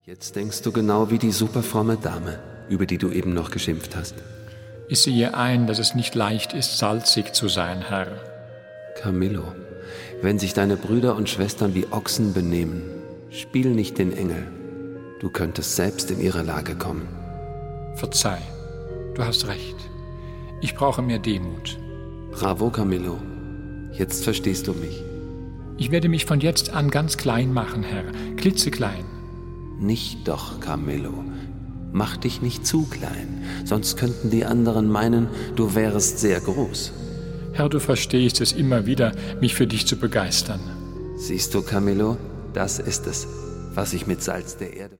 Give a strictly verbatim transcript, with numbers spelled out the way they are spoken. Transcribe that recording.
Jetzt denkst du genau wie die superfromme Dame, über die du eben noch geschimpft hast. Ich sehe ein, dass es nicht leicht ist, salzig zu sein, Herr. Camillo, wenn sich deine Brüder und Schwestern wie Ochsen benehmen, spiel nicht den Engel. Du könntest selbst in ihre Lage kommen. Verzeih, du hast recht. Ich brauche mehr Demut. Bravo, Camillo. Jetzt verstehst du mich. Ich werde mich von jetzt an ganz klein machen, Herr, klitzeklein. Nicht doch, Camillo. Mach dich nicht zu klein, sonst könnten die anderen meinen, du wärest sehr groß. Herr, du verstehst es immer wieder, mich für dich zu begeistern. Siehst du, Camillo, das ist es, was ich mit Salz der Erde...